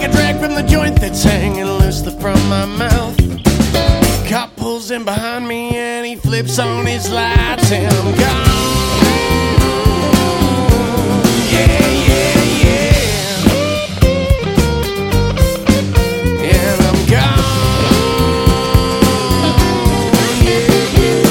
a drag from the joint that's hanging loosely from my mouth. Cop pulls in behind me and he flips on his lights and I'm gone. Yeah, yeah, yeah. And I'm gone. Yeah, yeah,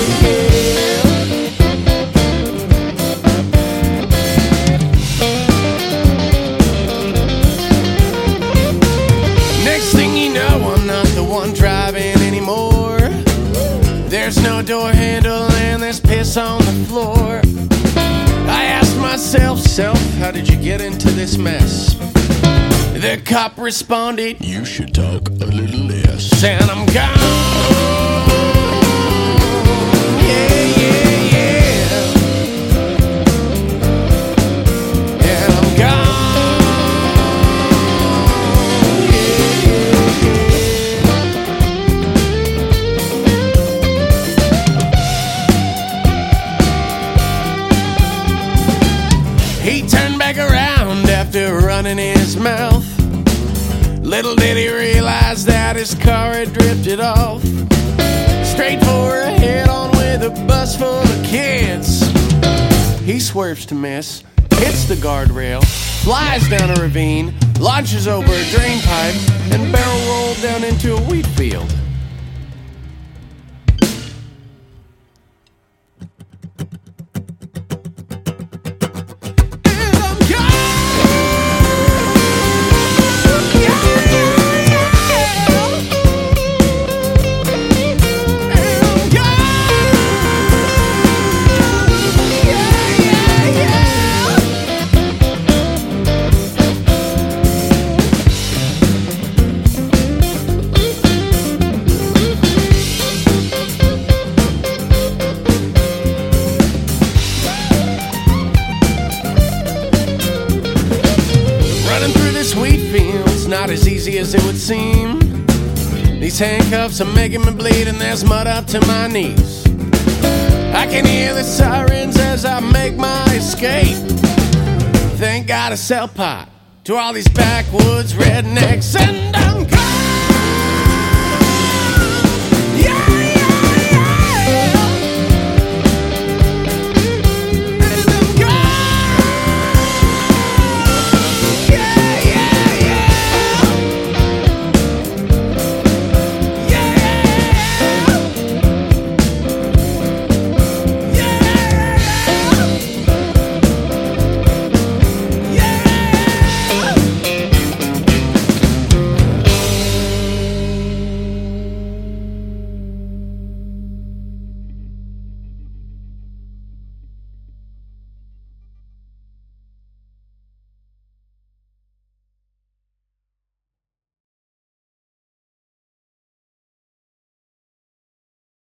yeah. Next thing you know, I'm not the one driving anymore. There's no door handle and there's piss on the floor. I asked myself, self, how did you get into this mess? The cop responded, you should talk a little less. And I'm gone. Yeah, yeah, yeah. And I'm gone. He turned back around after running his mouth. Little did he realize that his car had drifted off straight for a head-on with a bus full of kids. He swerves to miss, hits the guardrail, flies down a ravine, launches over a drain pipe, and barrel rolled down into a wheat field. Wheat fields, not as easy as it would seem. These handcuffs are making me bleed and there's mud up to my knees. I can hear the sirens as I make my escape. Thank God I sell pot to all these backwoods rednecks and